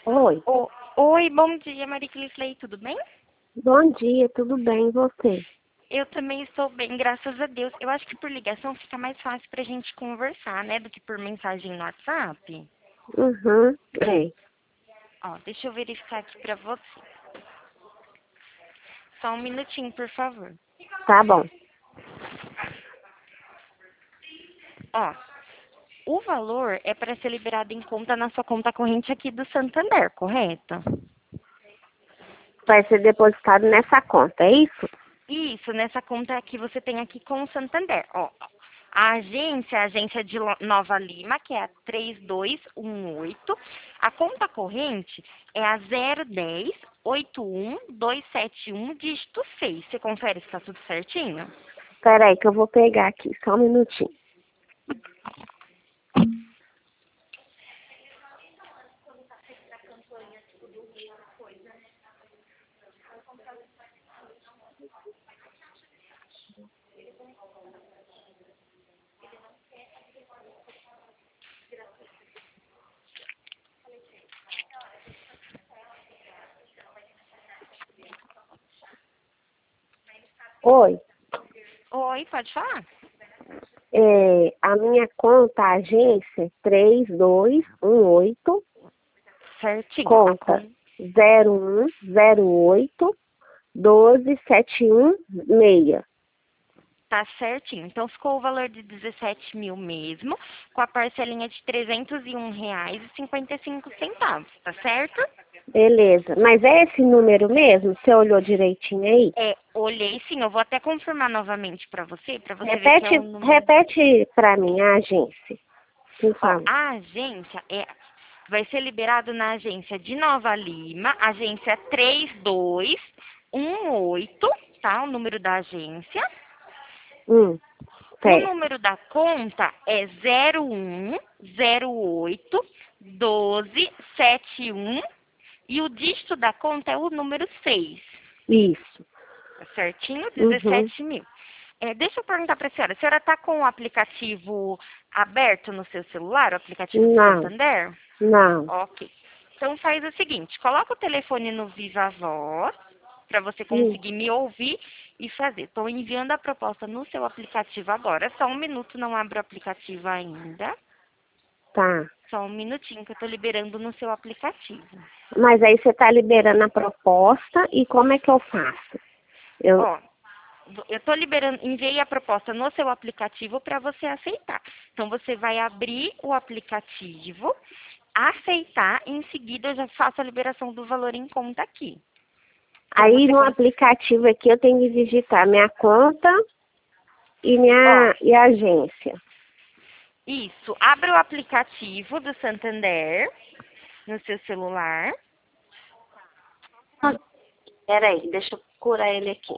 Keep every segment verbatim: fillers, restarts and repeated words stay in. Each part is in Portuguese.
Oi, O- Oi, bom dia, Maria Clisley, tudo bem? bom dia, tudo bem, e você? Eu também estou bem, graças a Deus. Eu acho que por ligação fica mais fácil pra gente conversar, né, do que por mensagem no WhatsApp. Uhum, é, Ó, deixa eu verificar aqui pra você. Só um minutinho, por favor. tá bom. Ó, o valor é para ser liberado em conta na sua conta corrente aqui do Santander, correto? Vai ser depositado nessa conta, é isso? Isso, nessa conta que você tem aqui com o Santander. Ó, a agência, a agência de Lo- Nova Lima, que é a três dois um oito. A conta corrente é a zero dez oito um dois sete um, dígito seis. Você confere se está tudo certinho? Peraí que eu vou pegar aqui, só um minutinho. Oi, Oi, pode falar? é, a minha conta, a agência, é três dois um oito, Certinho. A conta con- zero um zero oito doze sete um seis. Tá certinho. Então ficou o valor de dezessete mil mesmo, com a parcelinha de trezentos e um reais e cinquenta e cinco centavos, tá certo? Beleza, mas é esse número mesmo? Você olhou direitinho aí? É, olhei sim, eu vou até confirmar novamente para você, para você ver que é o Repete, número. repete pra mim, a agência, por Ó, favor. a agência é, vai ser liberado na agência de Nova Lima, agência três dois um oito, tá? O número da agência. Hum, O certo. número da conta é zero um zero oito doze sete um e o dígito da conta é o número seis. Isso. Tá certinho? Uhum. dezessete mil. É, deixa eu perguntar para a senhora. A senhora está com o aplicativo aberto no seu celular, o aplicativo do Não, Santander? não. Ok. Então faz o seguinte, coloca o telefone no Viva Voz para você Hum, conseguir me ouvir e fazer. Estou enviando a proposta no seu aplicativo agora. Só um minuto, não abro o aplicativo ainda. tá. Só um minutinho que eu estou liberando no seu aplicativo. Mas aí você tá liberando a proposta e como é que eu faço? Eu, Ó, eu estou liberando, enviei a proposta no seu aplicativo para você aceitar. Então você vai abrir o aplicativo, aceitar, e em seguida eu já faço a liberação do valor em conta aqui. Então aí você no cons... aplicativo aqui eu tenho que digitar minha conta e Ó, minha e a agência. isso, abre o aplicativo do Santander no seu celular. Ah, peraí, deixa eu procurar ele aqui.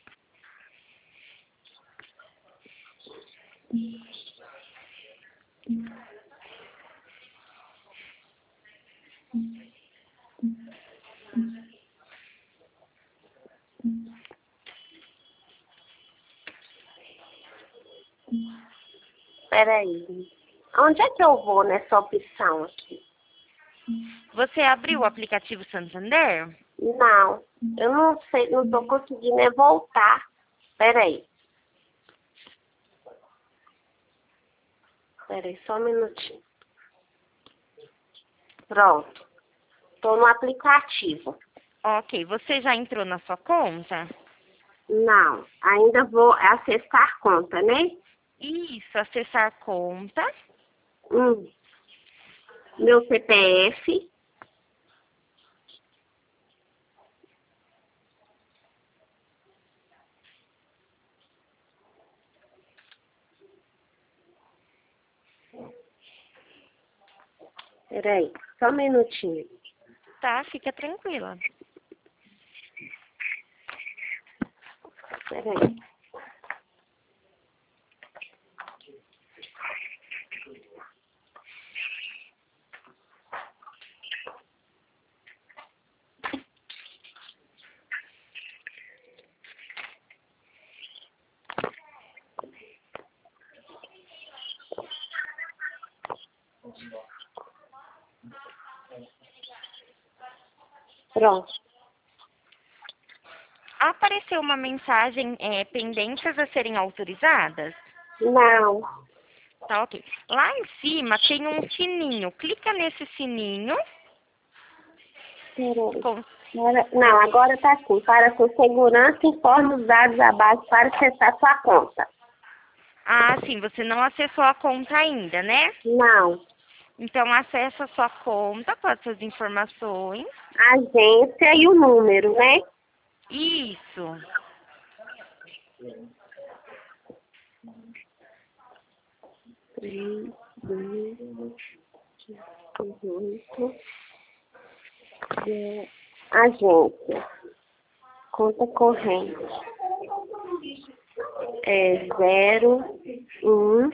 Peraí. Onde é que eu vou nessa opção aqui? Você abriu o aplicativo Santander? Não, eu não sei, não tô conseguindo é voltar. Peraí, peraí, só um minutinho. Pronto, tô no aplicativo. Ok, você já entrou na sua conta? Não, ainda vou acessar conta, né? Isso, acessar conta. Hum, meu C P F, peraí, só um minutinho. Tá, fica tranquila. Peraí. Pronto. Apareceu uma mensagem é, pendentes a serem autorizadas? Não. Tá, ok. Lá em cima tem um sininho. Clica nesse sininho. Peraí. Com... Agora- Não, agora tá assim. Para com segurança, informe os dados abaixo para acessar sua conta. Ah, sim, você não acessou a conta ainda, né? Não. Então, acessa a sua conta com as suas informações. Agência e o número, né? Isso. três, dois, oito, é, agência. Conta corrente. É zero, um,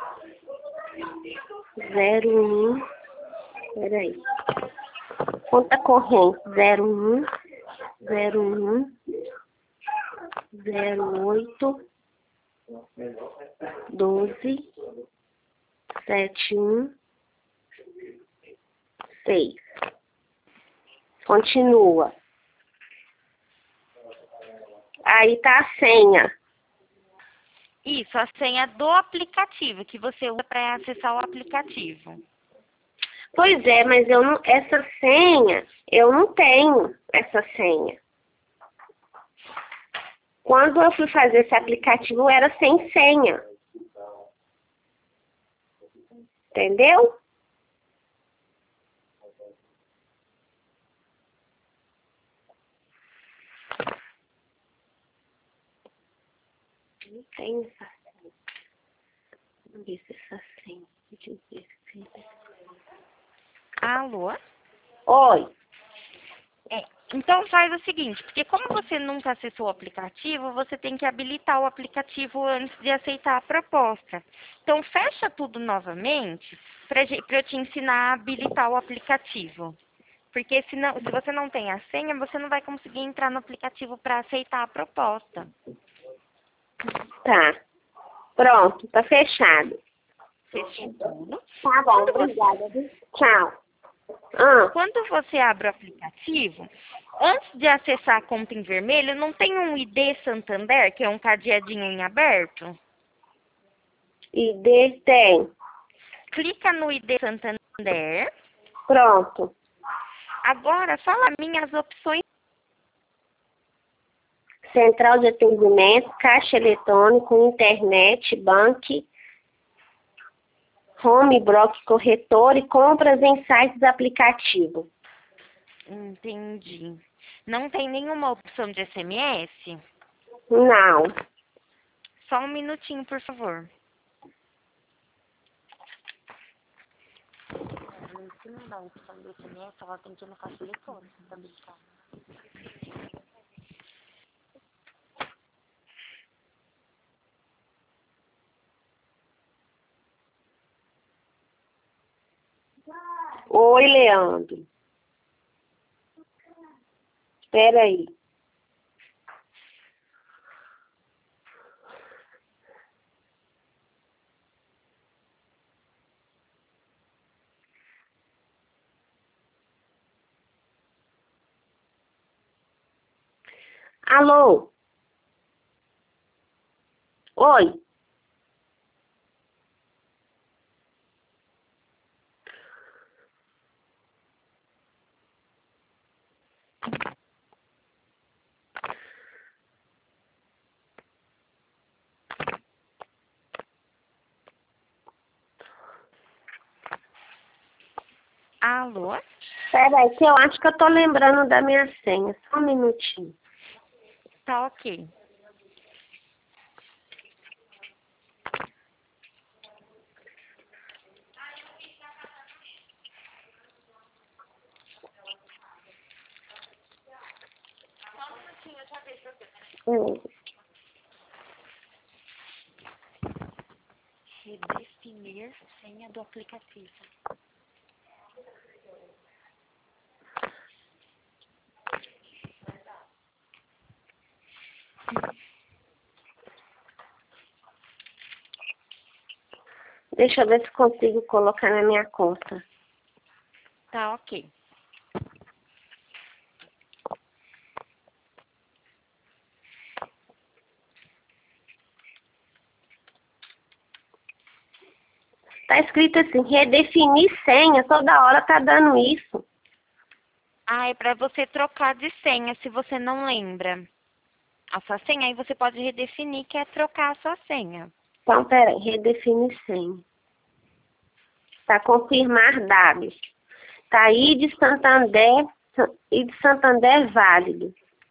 zero, um. Peraí. Conta corrente zero, um, zero, um, zero, oito, doze, sete, um, seis. Continua. Aí tá a senha. Isso, a senha do aplicativo, que você usa para acessar o aplicativo. Pois é, mas eu não, essa senha, eu não tenho essa senha. Quando eu fui fazer esse aplicativo, era sem senha. Entendeu? Não tenho essa senha. Vamos ver se essa senha. Deixa eu ver se- Alô? Oi. É. Então faz o seguinte, porque como você nunca acessou o aplicativo, você tem que habilitar o aplicativo antes de aceitar a proposta. Então fecha tudo novamente para eu te ensinar a habilitar o aplicativo. Porque se, não, se você não tem a senha, você não vai conseguir entrar no aplicativo para aceitar a proposta. Tá. Pronto, tá fechado. Fechou tudo. Tá bom, Quando você, obrigada. Viu? Tchau. Ah, quando você abre o aplicativo, antes de acessar a conta em vermelho, não tem um I D Santander, que é um cadeadinho em aberto? I D tem. Clica no I D Santander. Pronto. Agora, fala minhas opções. Central de atendimento, caixa eletrônico, internet, banco, home, broker, corretor e compras em sites aplicativo. Entendi. Não tem nenhuma opção de S M S? Não. Só um minutinho, por favor. Se não dá opção de S M S, ela tem que ir no caixa eletrônico para habilitar. Oi, Leandro. Espera aí. Alô? Oi? Alô? Espera aí, que eu acho que eu tô lembrando da minha senha. Só um minutinho. Tá ok. Hum. Redefinir senha do aplicativo. Deixa eu ver se consigo colocar na minha conta. Tá ok. tá escrito assim, redefinir senha, toda hora tá dando isso. Ah, é para você trocar de senha se você não lembra a sua senha. Aí você pode redefinir, que é trocar a sua senha. Então, peraí, redefinir senha. Tá, confirmar dados. Tá, I de Santander, I de Santander válido.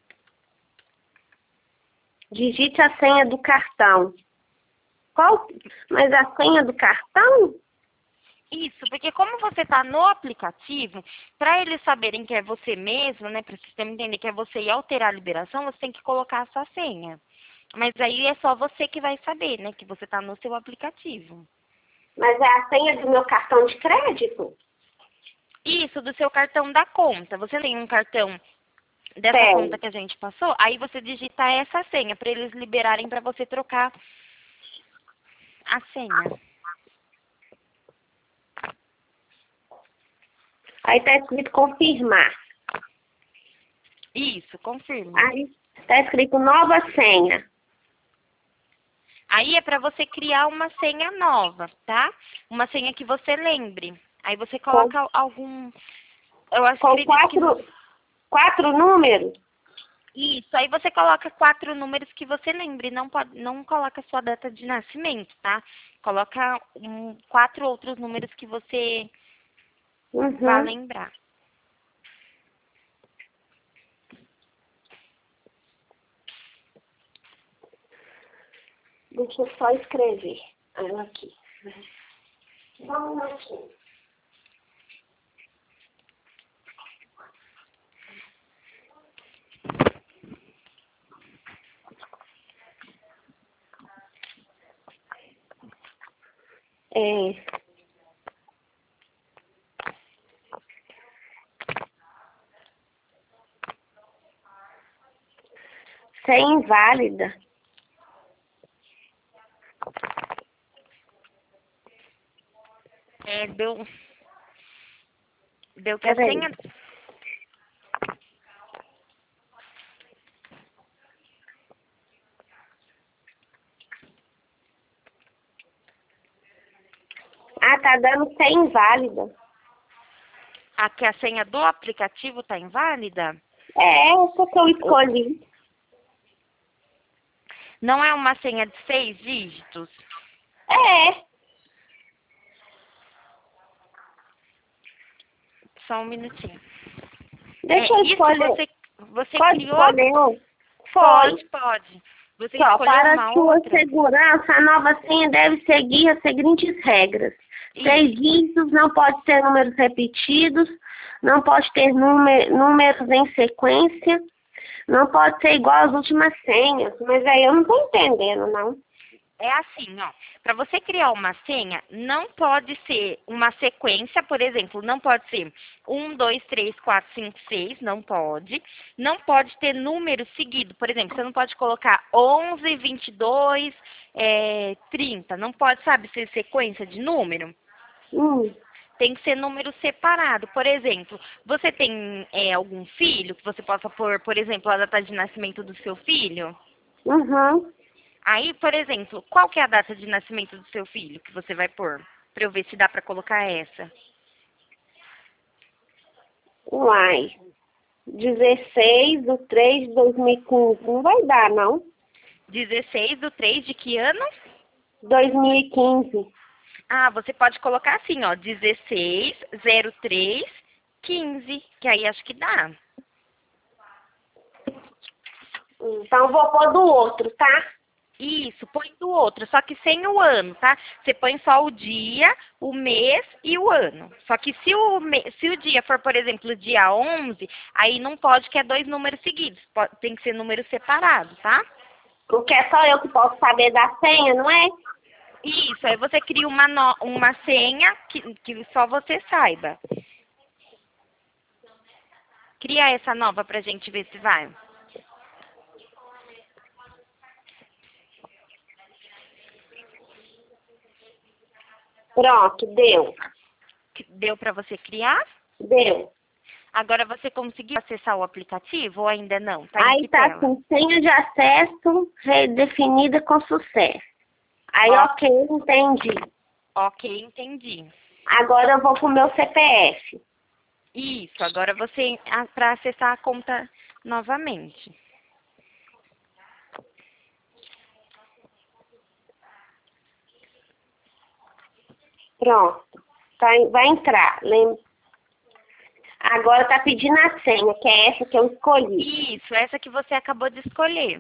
Digite a senha do cartão. Qual? Mas a senha do cartão? Isso, porque como você está no aplicativo, para eles saberem que é você mesmo, né, para o sistema entender que é você e alterar a liberação, você tem que colocar a sua senha. Mas aí é só você que vai saber, né, que você está no seu aplicativo. Mas é a senha do meu cartão de crédito? Isso, do seu cartão da conta. Você tem um cartão dessa Tem. conta que a gente passou, aí você digita essa senha para eles liberarem para você trocar a senha. Aí tá escrito confirmar. Isso, confirma. Aí tá escrito nova senha. Aí é para você criar uma senha nova, tá? Uma senha que você lembre. Aí você coloca algum... Eu Com acredito quatro, que... quatro números? Isso, aí você coloca quatro números que você lembre. Não, pode, não coloca a sua data de nascimento, tá? Coloca um, quatro outros números que você Uhum. vai lembrar. Deixa eu só escrever. Olha aqui. Vamos aqui. É. Senha inválida. É, deu... Deu que a Peraí. senha... Ah, tá dando senha inválida. A que a senha do aplicativo tá inválida? É essa que eu escolhi. Não é uma senha de seis dígitos? É. Só um minutinho. Deixa É, eu isso escolher. você, você Pode criou... escolher um? Pode, pode. Você Aqui, ó, escolheu para uma sua outra? segurança, a nova senha deve seguir as seguintes regras. Seis Isso. dígitos, não pode ter números repetidos, não pode ter número, números em sequência, não pode ser igual às últimas senhas. Mas aí eu não tô entendendo, não. É assim, ó. Para você criar uma senha, não pode ser uma sequência, por exemplo, não pode ser um, dois, três, quatro, cinco, seis, não pode. Não pode ter número seguido, por exemplo, você não pode colocar onze, vinte e dois, é, trinta, não pode, sabe, ser sequência de número. Hum, Tem que ser número separado. Por exemplo, você tem é, algum filho que você possa pôr, por exemplo, a data de nascimento do seu filho? uhum. Aí, por exemplo, qual que é a data de nascimento do seu filho que você vai pôr? Pra eu ver se dá pra colocar essa. Uai. dezesseis de três de dois mil e quinze. Não vai dar, não? dezesseis do três de que ano? dois mil e quinze. Ah, você pode colocar assim, ó, dezesseis, zero três, quinze, que aí acho que dá. Então vou pôr do outro, tá? Isso, põe do outro, só que sem o ano, tá? Você põe só o dia, o mês e o ano. Só que se o, me... se o dia for, por exemplo, dia onze, aí não pode que é dois números seguidos. Pode... Tem que ser número separado, tá? Porque é só eu que posso saber da senha, não é? Isso, aí você cria uma, no... uma senha que... que só você saiba. Cria essa nova pra gente ver se vai. Pronto, deu. Deu pra você criar? Deu. Agora você conseguiu acessar o aplicativo ou ainda não? Tá em Aí que tá tela? assim, senha de acesso redefinida com sucesso. Aí, Ó. ok, entendi. Ok, entendi. Agora eu vou pro meu C P F. Isso, agora você, para acessar a conta novamente. Pronto. Tá, vai entrar. Lem... Agora tá pedindo a senha, que é essa que eu escolhi. Isso, essa que você acabou de escolher.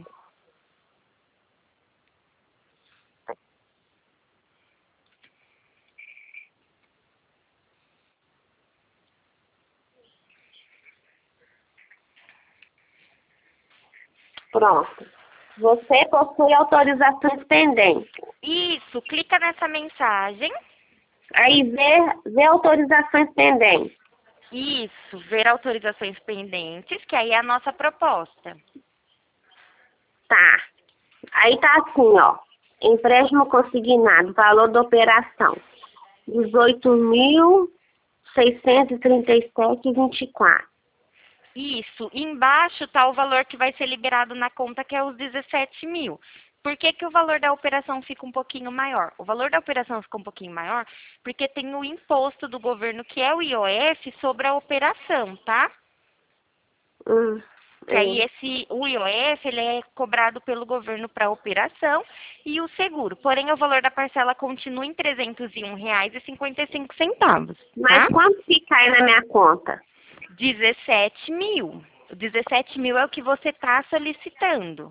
Pronto. Você possui autorizações pendentes. Isso, clica nessa mensagem. Aí vê, vê autorizações pendentes. Isso, ver autorizações pendentes, que aí é a nossa proposta. Tá. Aí tá assim, ó. Empréstimo consignado, valor da operação. dezoito mil seiscentos e trinta e sete e vinte e quatro. Isso, embaixo está o valor que vai ser liberado na conta, que é os dezessete mil. Por que, que o valor da operação fica um pouquinho maior? O valor da operação fica um pouquinho maior porque tem o imposto do governo, que é o I O F, sobre a operação, tá? Hum, Que aí é. esse, o I O F ele é cobrado pelo governo para a operação e o seguro. Porém, o valor da parcela continua em trezentos e um reais e cinquenta e cinco centavos, Mas tá? quanto que cai na minha conta? dezessete mil. O dezessete mil é o que você está solicitando.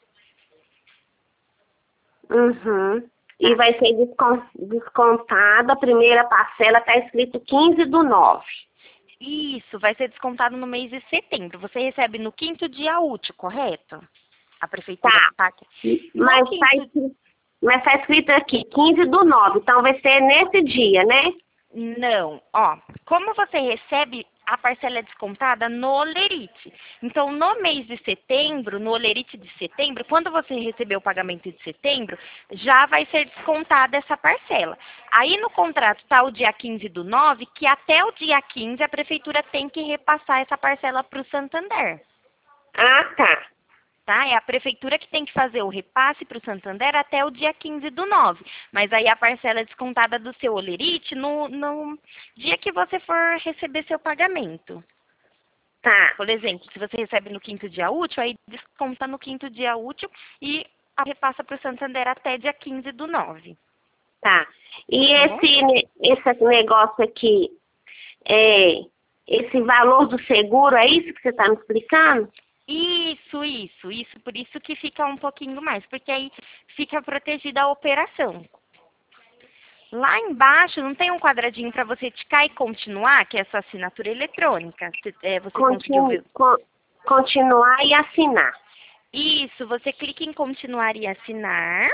Uhum. E Tá. vai ser descon- descontado, a primeira parcela está escrito quinze do nove. Isso, vai ser descontado no mês de setembro. Você recebe no quinto dia útil, correto? A prefeitura Tá. tá aqui. No Mas está quinto, escrito, mas tá escrito aqui quinze do nove, então vai ser nesse dia, né? não. Ó, como você recebe a parcela descontada no Olerite. Então, no mês de setembro, no Olerite de setembro, quando você receber o pagamento de setembro, já vai ser descontada essa parcela. Aí no contrato está o dia quinze do nove, que até o dia quinze a prefeitura tem que repassar essa parcela para o Santander. Ah, tá. Tá? É a prefeitura que tem que fazer o repasse para o Santander até o dia quinze do nove. Mas aí a parcela é descontada do seu Olerite no, no dia que você for receber seu pagamento. Tá, Por exemplo, se você recebe no quinto dia útil, aí desconta no quinto dia útil e a repassa para o Santander até dia quinze do nove. tá. E Tá bom? esse, ne- esse negócio aqui, é, esse valor do seguro, é isso que você está me explicando? Isso, isso, isso. Por isso que fica um pouquinho mais, porque aí fica protegida a operação. Lá embaixo não tem um quadradinho para você ticar e continuar, que é a sua assinatura eletrônica. Você, é, você conseguiu Continu, ver? con- continuar e assinar. Isso, você clica em continuar e assinar.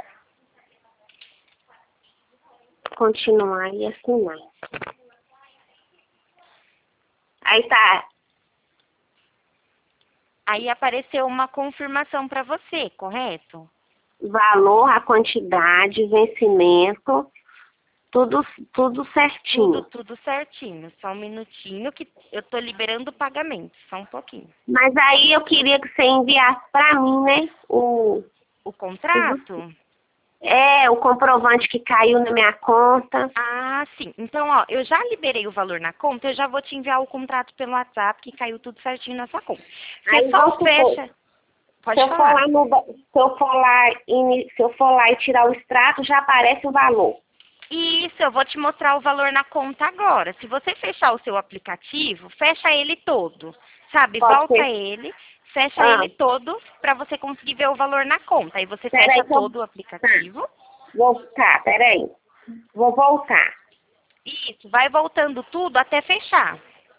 Continuar e assinar. Aí tá, Aí apareceu uma confirmação para você, correto? valor, a quantidade, vencimento, tudo, tudo Tudo, certinho. tudo certinho. Só um minutinho que eu tô liberando o pagamento. Só um pouquinho. Mas aí eu queria que você enviasse para mim, né? O, O contrato? é, o comprovante que caiu na minha conta. Ah, sim. Então, ó, eu já liberei o valor na conta, eu já vou te enviar o contrato pelo WhatsApp, que caiu tudo certinho na sua conta. Você Aí só vamos supor, fecha. se Pode eu for falar. lá no, ba- se eu for lá, e- se eu for lá e tirar o extrato, já aparece o valor. Isso, eu vou te mostrar o valor na conta agora. Se você fechar o seu aplicativo, fecha ele todo. Sabe? Pode Volta ser. ele, fecha Ah, ele todo para você conseguir ver o valor na conta. Aí você peraí fecha que eu... todo o Tá, aplicativo. vou, tá, peraí. Vou voltar. Isso, vai voltando tudo até fechar.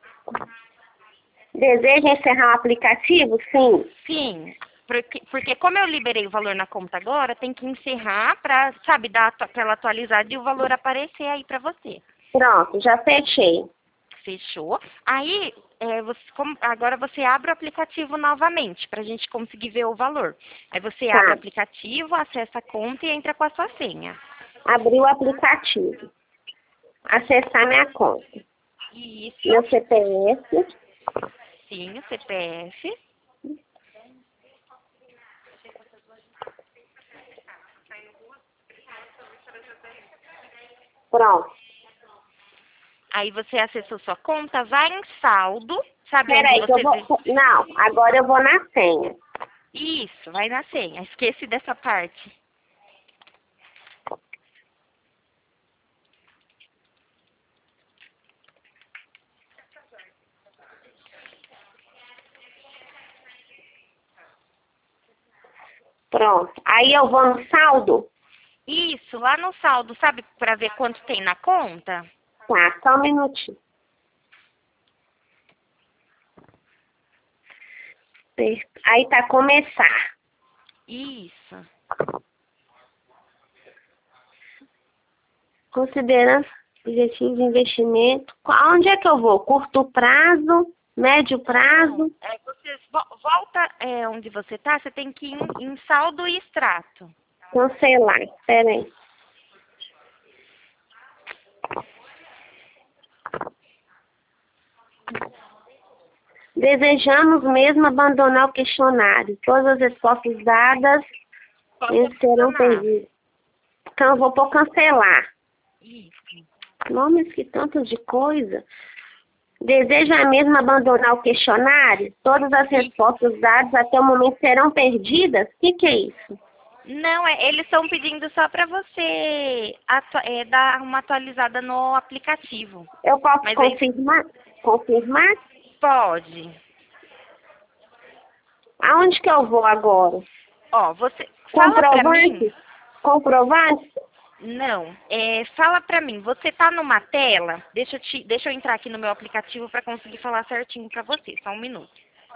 Deseja encerrar o aplicativo? Sim. Sim, porque, porque como eu liberei o valor na conta agora, tem que encerrar para, sabe, dar atu- aquela atualizada e o valor aparecer aí para você. Pronto, já fechei. Fechou? Aí, é, você, como- agora você abre o aplicativo novamente para a gente conseguir ver o valor. Aí você abre o Tá, aplicativo, acessa a conta e entra com a sua senha. abri o aplicativo. Acessar minha conta. Isso, Meu C P F, sim, o C P F. Pronto. Aí você acessou sua conta, vai em saldo, sabe Peraí, onde que eu você vou... vê? Não, agora eu vou na senha. Isso, vai na senha. Esqueci dessa parte. Pronto. Aí eu vou no saldo? Isso, lá no saldo, sabe, para ver quanto tem na conta? Tá, só um minutinho. Aí tá começar. Isso. Considerando objetivo de investimento. Qual- Onde é que eu vou? Curto prazo? Médio prazo? É, você vo- volta é, onde você tá, você tem que ir em, em saldo e extrato. Cancelar. Peraí. Desejamos mesmo abandonar o questionário. Todas as respostas dadas Pode serão adicionar. perdidas. Então eu vou por cancelar. Isso. Nomes, que tanto de coisa. Deseja mesmo abandonar o questionário? Todas as respostas dadas até o momento serão perdidas? O que, que é isso? Não, é, eles estão pedindo só para você atua- é, dar uma atualizada no aplicativo. Eu posso Mas aí confirmar? Confirmar? pode. Aonde que eu vou agora? Ó, você fala para mim. Comprovante? Comprovante? Não, é, fala pra mim, você tá numa tela? Deixa eu, te, deixa eu entrar aqui no meu aplicativo para conseguir falar certinho pra você, só um minuto.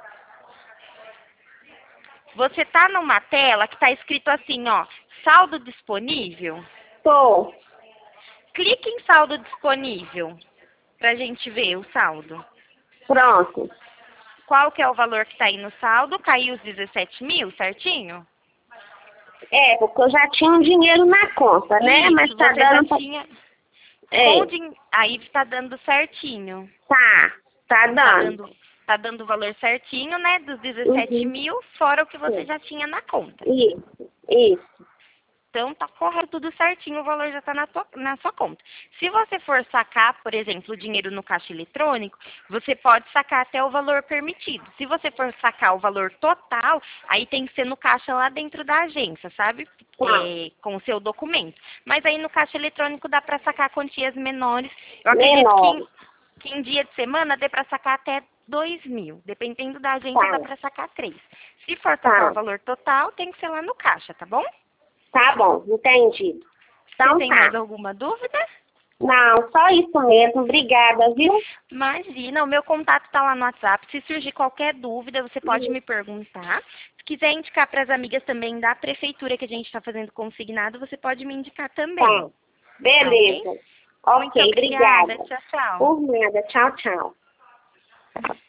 Você tá numa tela que tá escrito assim, ó, saldo disponível? Tô. Clique em saldo disponível pra gente ver o saldo. Pronto. Qual que é o valor que tá aí no saldo? Caiu os dezessete mil, certinho? É, porque eu já tinha um dinheiro na conta, né? Isso, Mas tá você já dando... pra- tinha. É, Com o din- Aí tá dando certinho. tá. Tá Tá dando. dando, tá dando o valor certinho, né? Dos dezessete Uhum. mil, fora o que você Sim. já tinha na conta. Isso. Isso. Então tá correto, tudo certinho, o valor já tá na, tua, na sua conta. Se você for sacar, por exemplo, o dinheiro no caixa eletrônico, você pode sacar até o valor permitido. Se você for sacar o valor total, aí tem que ser no caixa lá dentro da agência, sabe? Tá. É, com o seu documento. Mas aí no caixa eletrônico dá para sacar quantias menores. Eu acredito que Menor. em, que em dia de semana dê para sacar até dois mil. Dependendo da agência, Tá. dá para sacar três. Se for sacar Tá. o valor total, tem que ser lá no caixa, tá bom? Tá bom. Entendido. Você Então tem mais tá. alguma dúvida? Não, só isso mesmo. Obrigada, viu? Imagina, o meu contato está lá no WhatsApp. Se surgir qualquer dúvida, você pode me perguntar. Se quiser indicar para as amigas também da prefeitura que a gente está fazendo consignado, você pode me indicar também. Tá. Beleza. Muito Ok, obrigada. obrigada. Tchau, tchau. Por nada. Tchau, tchau.